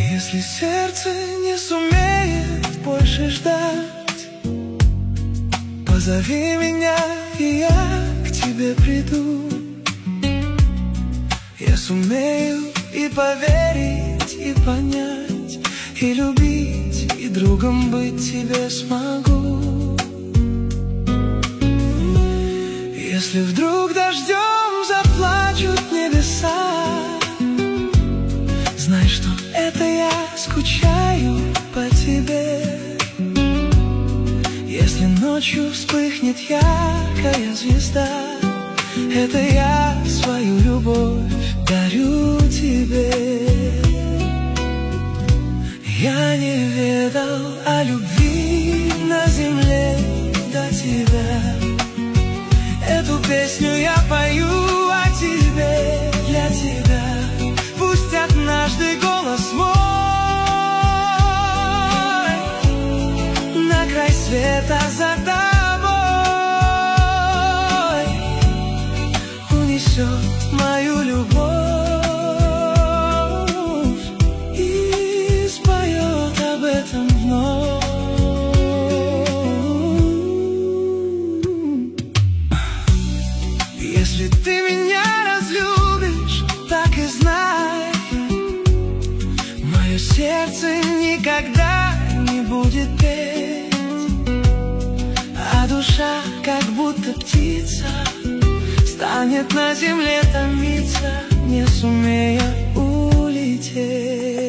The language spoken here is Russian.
Если сердце не сумеет больше ждать, позови меня, и я к тебе приду. Я сумею и поверить, и понять, и любить, и другом быть тебе смогу. Если вдруг дождем заплачут небеса, знай, что это я скучаю по тебе. Если ночью вспыхнет яркая звезда, это я свою любовь дарю тебе. Я не ведал о любви на земле до тебя. Эту песню я пою о тебе, для тебя. Пусть однажды голос мой на край света за тобой унесет мою любовь и споет об этом вновь. Если ты меня разлюбишь, так и знай, мое сердце никогда не будет петь, а душа, как будто птица, станет на земле томиться, не сумея улететь.